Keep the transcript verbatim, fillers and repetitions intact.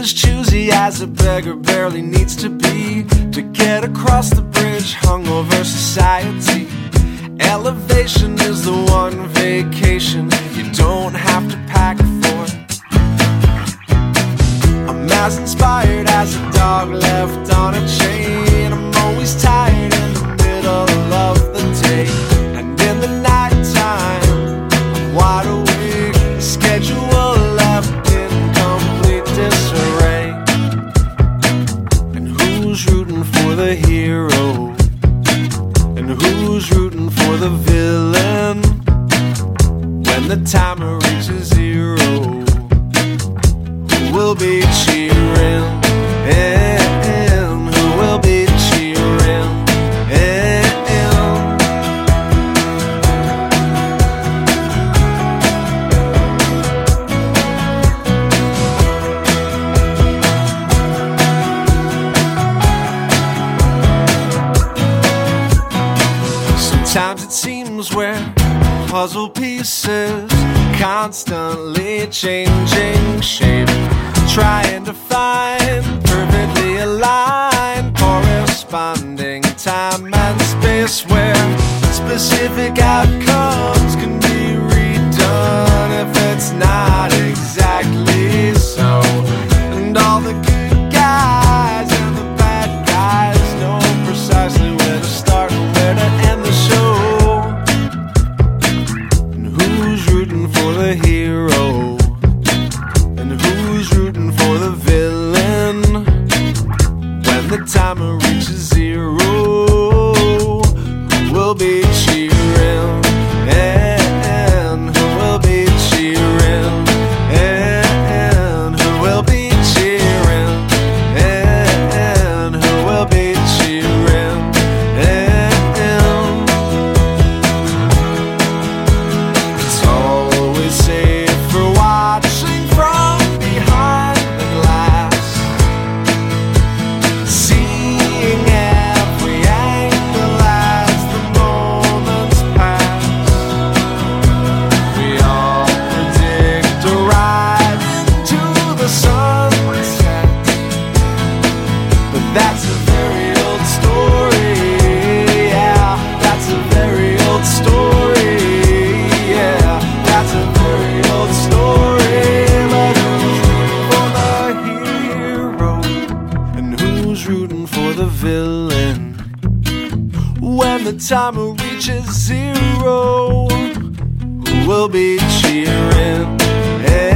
as choosy as a beggar barely needs to be to get across the bridge hung over society. Elevation is the one vacation you don't have to pack for. I'm as inspired as a dog left on a chain. I'm always tired in the middle of the day, and in the nighttime I'm wide awake. Schedule left in complete disarray. And who's rooting for the hero? And who's rooting for the villain? When the timer reaches zero, who will be cheering? And who will be cheering? And sometimes it seems we're puzzle pieces, constantly changing shape, trying to find perfectly aligned, corresponding time and space where specific outcomes can be redone if it's not exactly so. And all the good guys and the bad guys know precisely where to start and where to end the show. For the hero, and who's rooting for the villain? When the timer reaches zero, who will be cheering? And who will be cheering? And who will be cheering? And who will be cheering? And it's all safe for watching from behind the glass, seeing every angle as the moments pass. We all predict a ride into the sunset, but that's a very old story. Yeah, that's a very old story. Yeah, that's a very old story. But who's rooting for the hero? And who's rooting for the villain? When the timer reaches zero, who will be cheering? Hey.